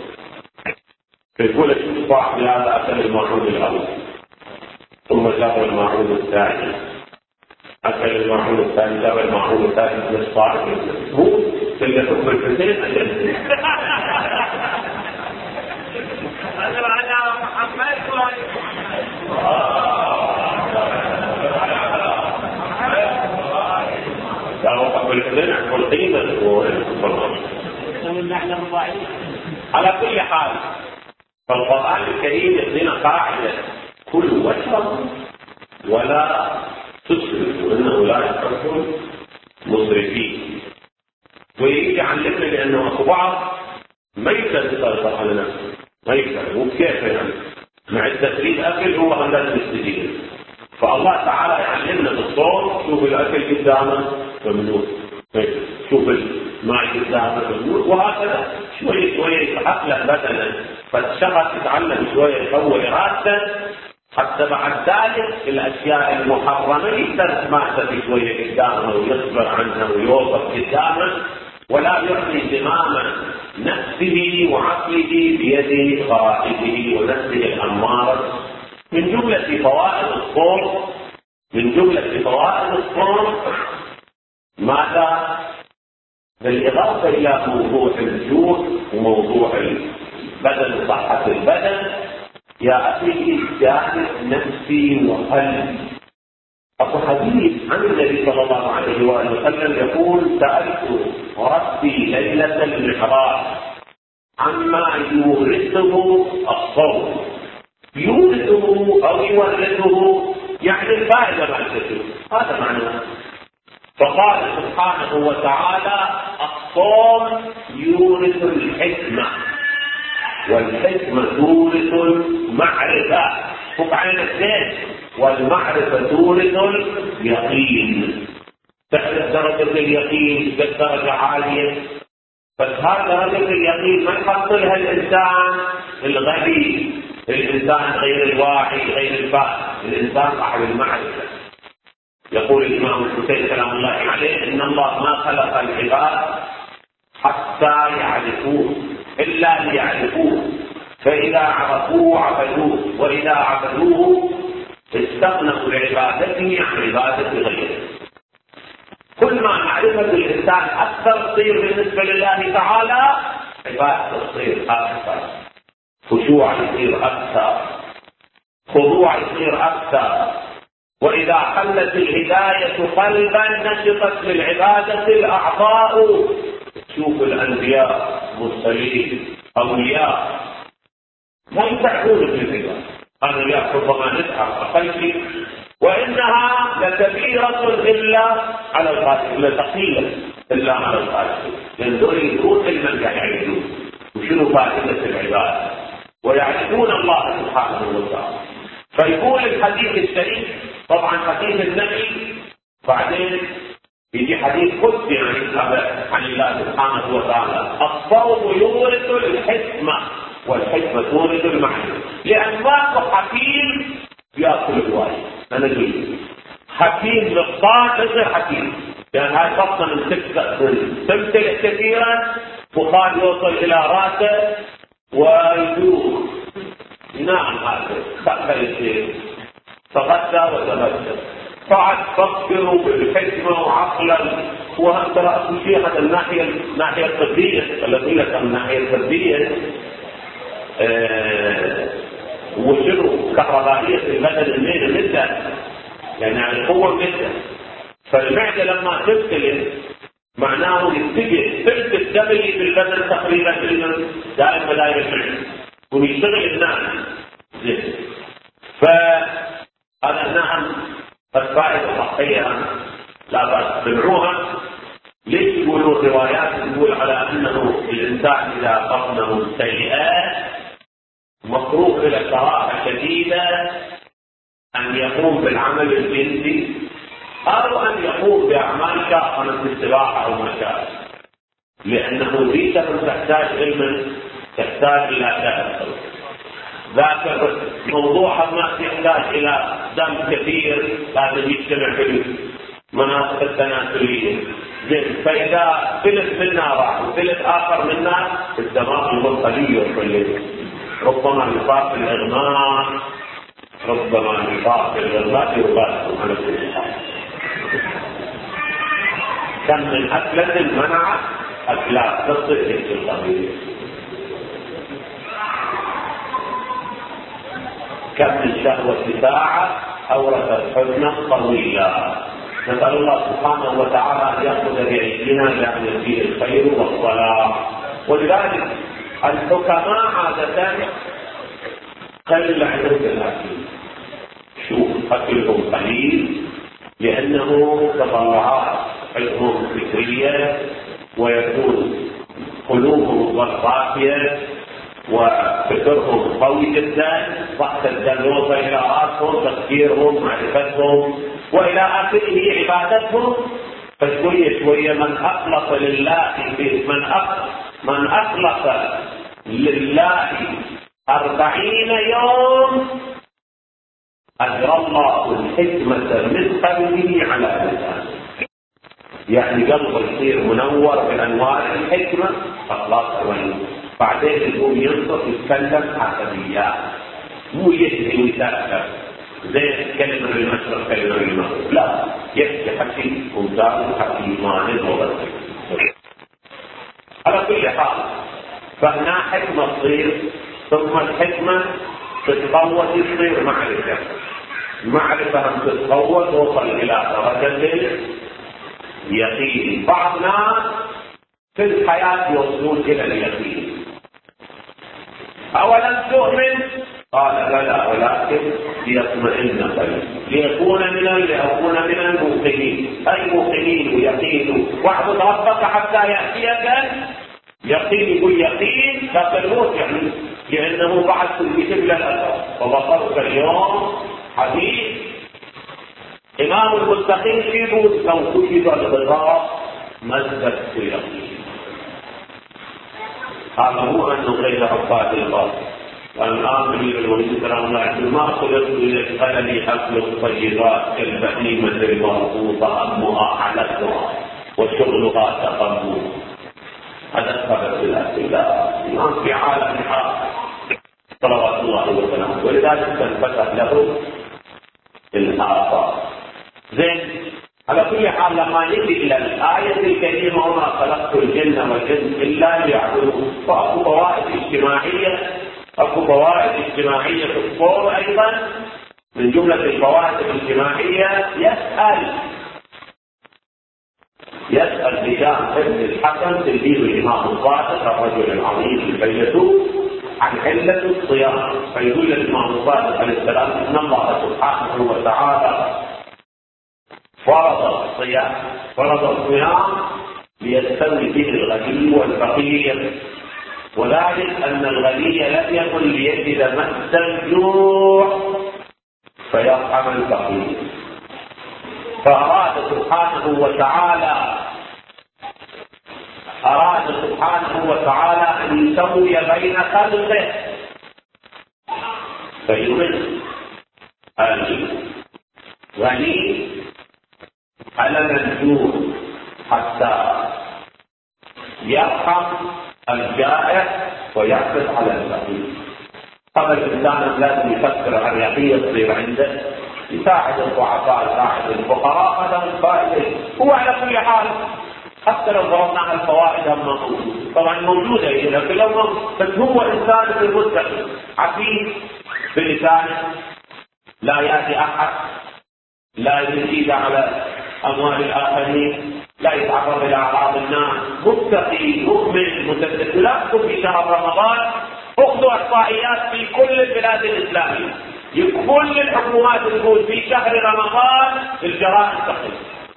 يقول الشفاع بهذا أكل المعروف الأول ثم جاب المعروف الثاني، أكل المعروف الثاني جاب المعروف الثالث من الصالح هو اللي حكم الحسين أجل. أنا محمد على كل حال فالقرآن الكريم يعطينا قاعدة كلوا واشربوا ولا تسرفوا إنه لا يحب المسرفين. ويجي يعلمنا لأنه أكو بعض ما يقدر يسيطر على نفسه، ما يقدر، وكيف يعني؟ مع التسريب أكل هو هذا التسريب. فالله تعالى يعلمنا بالصوت، شوف الأكل قدامه ممنوع، شوف الماء قدامه ممنوع، وهكذا شوية شوية يتحقق له بدنه. فالشخص يتعلم شوية يقوي إرادته، حتى بعد ذلك الأشياء المحرمة يقدر يتماسك شوية قدامه ويصبر عنها ويوقف قدامه، ولا يعطي زمام نفسه وعقله بيد غائبه ونفسه الأمارة. من جملة فوائد الصوم، ماذا؟ بالإضافة إلى موضوع الجوع وموضوع البدن وصحة البدن، يا أخي جانب نفسي وقلبي. أبو حديث عن النبي صلى الله عليه وآله وسلم يقول: سألت ربي ليلة المعراج عما يورثه الصوم. يورثه أو يورثه يعني الفائدة مالته، هذا معناه. فقال سبحانه وتعالى: الصوم يورث الحكمة، والحكمة تورث المعرفة، فوق عين الزين، والمعرفة تورث اليقين. تعرف درجة اليقين درجة عالية، بس هذا درجة اليقين ما يحصلها الإنسان الغبي، الإنسان غير الواعي غير الفاهم، الإنسان صاحب المعرفة. يقول الإمام الحسين سلام الله عليه: إن الله ما خلق العباد حتى يعرفوه إلا ليعرفوه، فإذا عرفوه عبدوه، وإذا عبدوه استغنوا بعبادته عن عبادة غيره. كل ما معرفة الإنسان أكثر تصير بالنسبة لله تعالى، عبادة تصير أكثر، خشوع يصير أكثر، خضوع يصير أكثر. وإذا حلت الهداية قلبا نشطت للعبادة الأعضاء. شوف الأنبياء مرسلين أولياء ما يتعبون بالهداية، أنا ربما نتعب أقل شيء، وإنها لكبيرة إلا على الخاسرين، لثقيلة إلا على الخاسرين، لأن دول يدرون علما يعرفون وشنو فائدة العبادة ويعرفون الله سبحانه وتعالى. فيقول الحديث الشريف، طبعا حديث النبي بعدين يجي حديث قدسي عن الله سبحانه وتعالى: الصوم يورث الحكمة والحكمة تورث المعرفة. لأن ماكو حكيم يأكل الواي، أنا أقول حكيم نقصان غير حكيم، لأن هاي خاصة من تمتلئ كثيرا، بخار يوصل إلى راسه ويدوخ، ينام هذا خلق يصير تغذى وتغذى. فقد فكروا بالحكمة وعقلا، وهذا أكو شيء هذا الناحية الطبية، التي لك الناحية الطبية وشنو كهربائية في البدن المعدة مدة، يعني القوة مدة. فالمعدة لما تبتلع معناه يتجه ثلث الدم اللي في البدن تقريبا دائما لا يرجع ويشتغل الناس زين. فهذا نعم الفائدة الصحية لا بأس سمعوها. ليش يقولوا الروايات تقول على أنه الإنسان إذا بطنه سيئة مكروه إلى كراهة شديدة أن يقوم بالعمل الجنسي أو أن يقوم بأعمال شاقة مثل السباحة أو ما شابه، لأنه ذيك تحتاج علما، تحتاج إلى شهر. ذاك موضوع الناس يحتاج إلى دم كثير، لازم يجتمع في المناطق التناسلية. فإذا ثلث منا راح وثلث آخر منا الدماغ المنطقية، ربما يصاب بالإغماء، ربما يصاب بالإغماء يبالغ على كل حال. كم من أكلة منع أكلات تصل في الطبيعة، كم من شهوة ساعة أورثت حزنا طويلا. نسأل الله سبحانه وتعالى أن يأخذ بأيدينا لأن فيه الخير والصلاح. ولذلك الحكماء عادة قل عندهم الأكل، شوف أكلهم قليل لأنه تطلعات عندهم فكرية ويكون قلوبهم ضرباتية وفكرهم قوي جدا، ضغط الدم يوصل الى راسهم، تفكيرهم، معرفتهم، والى اخره عبادتهم. فشويه شويه من اخلص لله من اخلص لله 40 يوم اجرى الله الحكمه من قلبه على لسانه. يعني قلبه يصير منور بانوار الحكمه اخلاص الوين، بعدين يقوم ينطق يتكلم حسبيات، مو يهدي ويتاثر زي كلمه للمشرق كلمه للمغرب، لا، يحكي حكي ممتاز حكي ايماني وغيره. على كل حال فهنا حكمه تصير، ثم الحكمه تتقوى تصير معرفه، المعرفه هم تتقوى توصل الى درجه اليقين. بعض ناس في الحياه يوصلون الى اليقين. أولم تؤمن؟ قال بلى ولكن ليطمئن قلبي، ليكون من الموقنين، أي موقنين ويقين. واعبد ربك حتى يأتيك يقين. يقول يقين لا الموت، يعني لأنه بعد كتب الأثر وبصرك اليوم حديث. إمام المتقين في بوت لو كتب الغطاء مزدت يقين. هذا مو أنه غير عباد الله. والآن أمير المؤمنين سلام الله عليه ما خلقت للقلم حفل الطيبات كالبهيمة المربوطة أمها حلتها وشغلها تقبل. هذا السبب في الأسئلة الآن في عالم حال صلوات الله وسلامه، ولذلك تنفتح له الآفاق. زين، على كل حال لما نجي الى الايه الكريمه وما خلقت الجن والانس الا ليعبدون، فاكو فوائد اجتماعيه في الصور ايضا. من جمله الفوائد الاجتماعيه يسال هشام بن الحسن تلميذ الامام الصادق الرجل العظيم الفيلسوف عن علة الصيام، فيقول الامام الصادق عليه السلام ان الله سبحانه وتعالى فرض الصيام ليستوي به الغني والفقير، وذلك ان الغني لم يكن ليجد مس الجوع فيرحم الفقير، فاراد سبحانه وتعالى ان يسوي بين خلقه، فيمن الغني ألم الجوع حتى يرحم الجائع ويحرص على الفقير. طبعا الإنسان لازم يفكر الرياضية تصير عنده، يساعد الضعفاء، يساعد الفقراء، هذا الفائدة. هو على كل حال حتى لو ضربنا الفوائد طبعا موجودة، لكن بس هو إنسان في المستقبل عفيف بلسانه، لا يأتي أحد، لا يزيد على أموال الآخرين، لا يتعرض إلى أعراض الناس، متقي مؤمن متدين. لاحظوا في شهر رمضان أخذوا إحصائيات في كل البلاد الإسلامية، كل الحكومات تقول في شهر رمضان الجرائم تقل،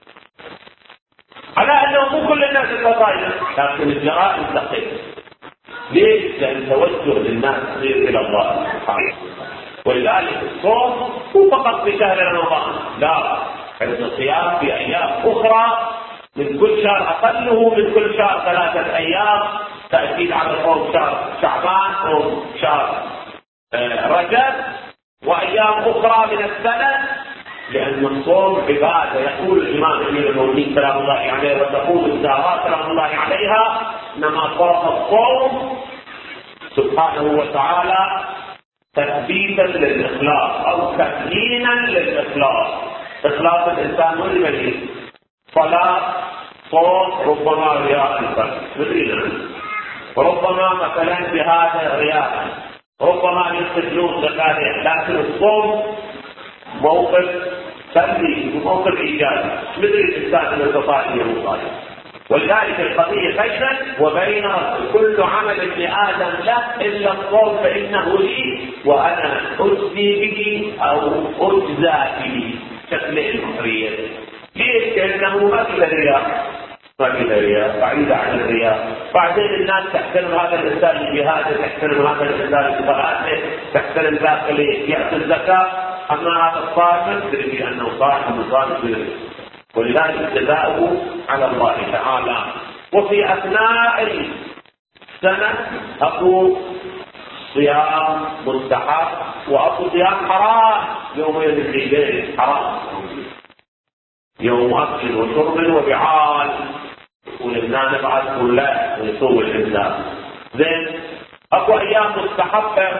على أنه مو كل الناس الفضائل، لكن الجرائم تقل. ليش؟ لأن توجه للناس يصير إلى الله سبحانه. ولذلك الصوم مو فقط في شهر رمضان، لا، الصيام في أيام أخرى من كل شهر، أقله من كل شهر 3 أيام، تأكيد على القول شهر شعبان أو شهر رجب، وأيام أخرى من السنة، لأن الصوم عبادة. يقول الإمام أمير المؤمنين سلام الله عليه وتقول الزهراء سلام الله عليها إنما فرض الصوم سبحانه وتعالى تثبيتا للإخلاص أو تبيينا للإخلاص. إخلاص الإنسان والمجيء، صلاة، صوم، ربما رياء القلب مدرينا، وربما مثلا بهذا رياء، ربما يستجلون زكاة، لكن الصوم موقف سلبي وموقف إيجابي، مدري الإنسان من الفضائل والمصائب. ولذلك القضية بينك وبين كل عمل ابن آدم له إلا الصوم فإنه لي وأنا أجزي به أو أجزى به، شكل المحرية. ليش؟ لأنه مثل الرياء، ما فيها رياء، بعيدة عن الرياء. بعدين الناس تحترم هذا الإنسان لجهاده، تحترم هذا الإنسان لصلاته، تحترم ذاك يعطي الزكاة. أما هذا الصائم تدري بأنه صائم وصائم، ولذلك جزاؤه على الله تعالى. وفي أثناء السنة أكو صيام مستحب وأكو صيام حرام. يومين العيدين حرام، يوم أكل وشرب وبعال، ولبنان نبعث كله ويصوم الإنسان. زين، أكو أيام مستحبة،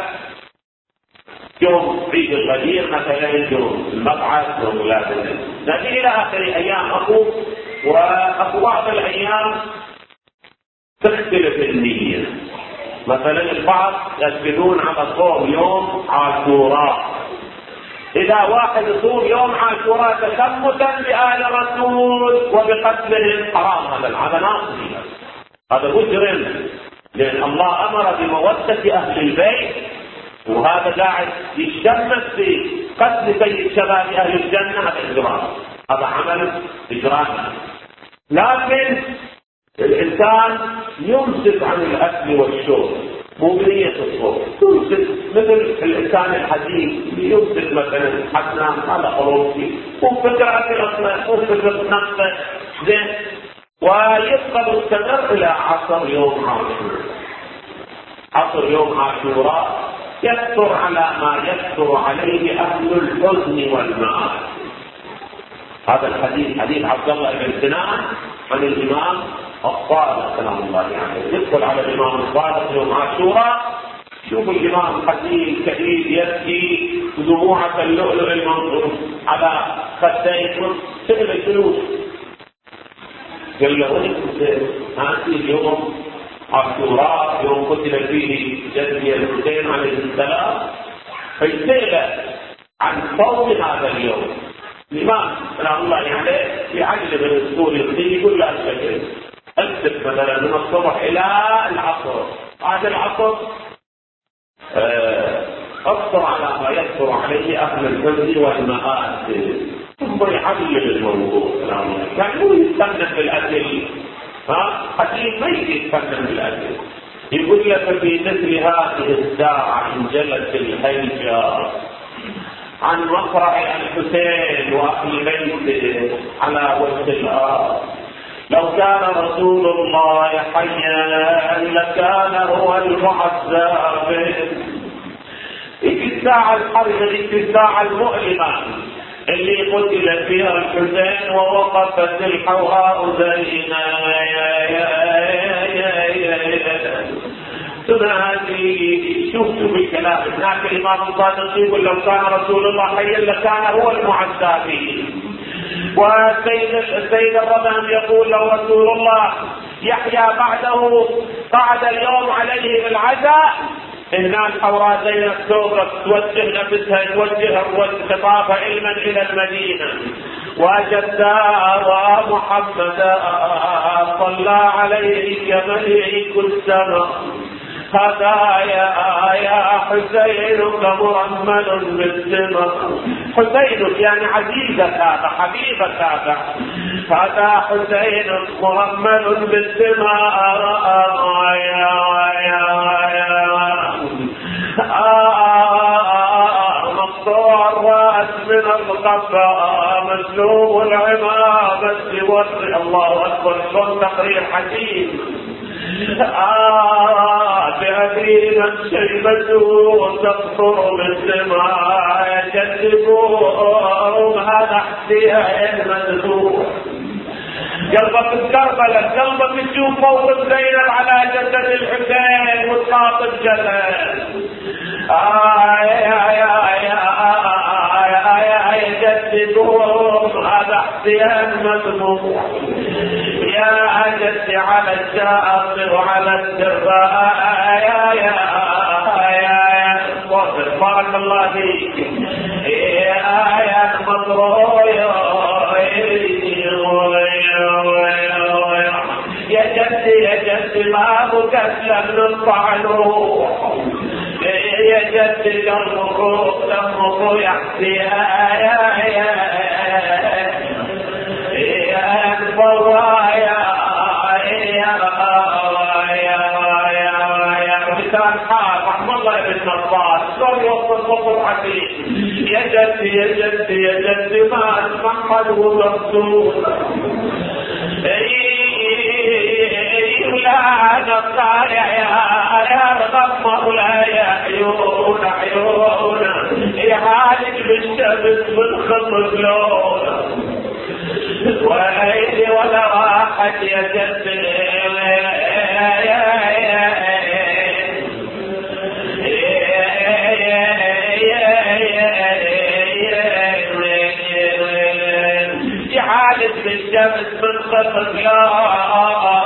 يوم عيد الغدير مثلا، يوم المبعث، يوم ولادة، نجي إلى آخر أيام وأكو بعض الأيام تختلف النية. مثلا البعض يشهدون على صوم يوم عاشوراء. إذا واحد يصوم يوم عاشوراء تشمتا بآل الرسول وبقتلهم حرام، هذا ناقصي، هذا مجرم، لأن الله أمر بمودة أهل البيت، وهذا قاعد يشمت في قتل سيد شباب أهل الجنة. هذا إجرام، هذا عمل إجرامي. لكن الإنسان يمسك عن الأكل والشرب، مو بنية الصوم، يمسك مثل الإنسان الحزين يمسك مثلا حسنا، هذا خروجي، مو فكرة أصلا، مو فكرة نفسه. زين، ويبقى مستمر إلى عصر يوم عاشوراء. عصر يوم عاشوراء يكثر على ما يكثر عليه أهل الحزن والمآل. هذا الحديث حديث عبد الله بن سنان عن الإمام الصادق سلام الله عليه. يدخل على الإمام الصادق يوم عاشوراء، شوف الإمام حزين كئيب يبكي ودموعة اللؤلؤ المنظور على خديه، سئل فلوس، قال له هاتي اليوم عاشوراء يوم قتل فيه جدي الحسين عليه السلام، فيسأل عن صوم هذا اليوم. الإمام سلام الله عليه يعلم الرسول يقول لا شيء، أكتب مثلا من الصبح إلى العصر، بعد العصر أفطر على ما يكثر عليه أهل الحزن والمآسي، ثم يعلم الموضوع. يعني هو يستخدم بالأكل، حكيم ما يستخدم بالأكل. يقول لك في مثل هذه الساعة إن جلت الهيجة عن مقرع الحسين وأهل بيته على وجه الأرض، لو كان رسول الله حيا لكان هو المعزى به. في الساعة الحرجة، في الساعة المؤلمة اللي قتل فيها الحسين ووقفت الحوراء زينا هذه. شوفوا بالكلام هناك الإمام الصادق يقول لو كان رسول الله حيا لكان هو المعزى به. والسيد الرضام يقول لو رسول الله يحيا بعده قعد اليوم عليه بالعزاء. الناس حوراء زينب تغرق، توجه نفسها، توجه الخطاب علما إلى المدينة، وجدها ومحمدا صلى عليه كمليك السماء، هدايا حسينك مرمل بالدماء. حسينك يعني عزيزك هذا، حبيبك هذا، هذا حسينك مرمل بالدماء، مقطوع الرأس من القفا، مسلوب العمامة والرئ. الله أكبر، شلون تقرير حكيم. بأبينا شيبته تقطر بالدماء، يكذبون هذا احتياء المذبوح. قلبك تكربلك، قلبك تشوف موقف زينب على جسد الحسين وتخاطب جسد. يكذبون هذا احتياء المذبوح. يا جدي على الشاطر وعلى الدرباء، بارك الله فيك. يا مطروح يا جدي ما مكسل الطعنوح، يا جدي دمه يحسي. يا الفرايا النصار شلون يوصل وصل حقيقي. يا جدي يا جدي يا جدي ما محمد ورسول لا نصار يا رغم لا يا عيون عيون يعالج بالشمس بالخط لونه وعيني ولا راحت يا جدي يعالج بالشمس بالخط لونه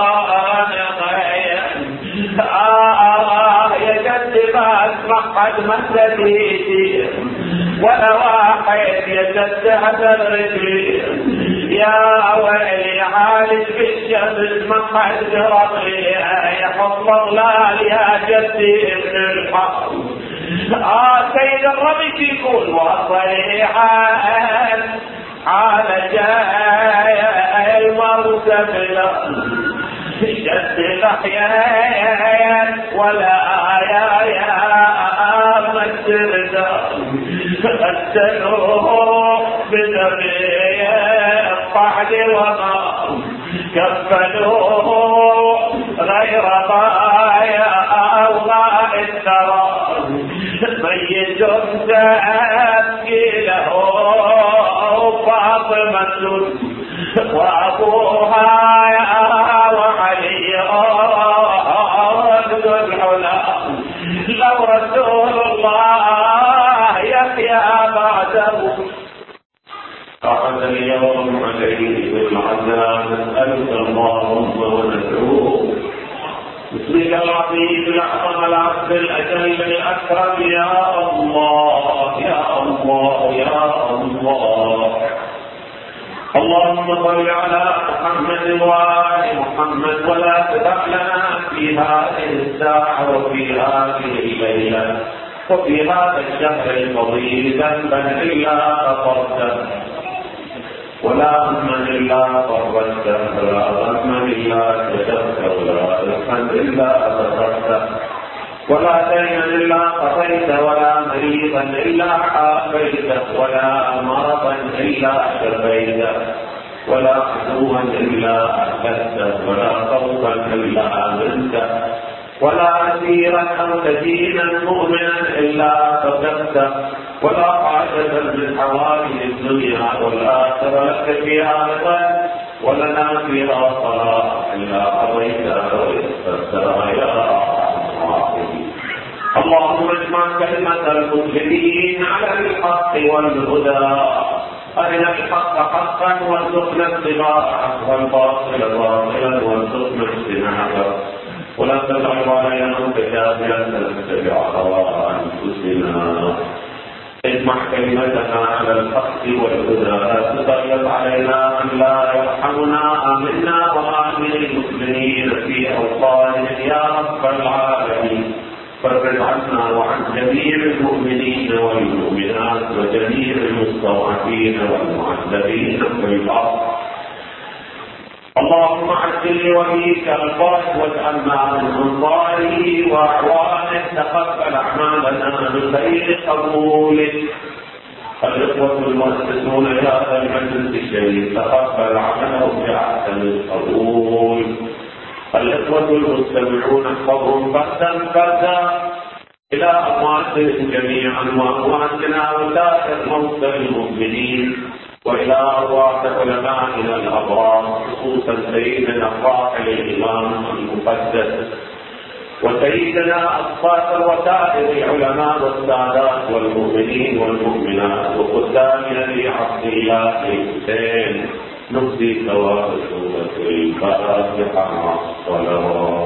يا جدي ما اسمع حد مسديتي ولا واحد يا جدي هذا الرجل يا ويلي عالج بالشمس ما حد رضي يحط ضلال يا جدي ابن الحق. سيد الربي يقول وصيحا عالج المرسل شد الأحيان ولا يا مسجد غسلوه بدمي الطعن وما كفلوه غير ضايا أو ضاء الثرى ميت تبكي له فاطمة وأبوها وعلي ذو العلا لو رسول الله يحيى بعده. أخذ اليوم عليه بالعذاب نسألك اللهم وندعوه بسم الله العظيم الأعظم العبد الأجل الأكرم يا الله يا الله يا الله. اللهم صل على محمد وآل محمد ولا تدع لنا في هذه الساعة وفي هذه الليلة وفي هذا الشهر الفضيل ذنبا إلا غفرته ولا هما إلا فرجته ولا غما إلا كشفته ولا رزقا إلا أبصرته ولا دينا إلا قضيته ولا مريضا إلا عافيته ولا مرضا إلا شفيته ولا عدوا إلا أهلكته ولا خوفا إلا آمنته ولا أسيرا أو دينا مؤمنا إلا كتبته ولا حاجة من حوائج الدنيا والآخرة لك فيها رضا ولنا فيها صلاح إلا قضيتها ويسرتها يا أرحم الراحمين. اللهم اجمع كلمة المسلمين على الحق والهدى أرنا الحق حقا وارزقنا اتباعه والباطل باطلا وارزقنا اجتنابه ولا تجعل علينا متكابرا نتبع هوى أنفسنا. اجمع كلمتنا على الحق والهدى لا تسلط علينا من لا يرحمنا آمنا وآمن المسلمين في أوطانهم يا رب العالمين. فرج عنا وعن جميع المؤمنين والمؤمنات وجميع المستضعفين والمعذبين في الأرض. اللهم عجل لوليك الفرج واجعلنا من انصاره واعوانه. تقبل اعمالنا بخير قبولك. الإخوة المؤسسون لهذا المجلس الشريف تقبل عملهم بأحسن القبول. الإخوة المستمعون احفظهم فردا فردا إلى أمواتهم جميعا وأمواتنا وسائر موتى المؤمنين وإلى أرواح علمائنا الأبرار خصوصا سيدنا الراحل الإمام المقدس وسيدنا أصفاد وسائر العلماء والسادات والمؤمنين والمؤمنات وقدامنا لعبد الله الحسين نفسي ثواب سورة الفاتحة مع الصلوات.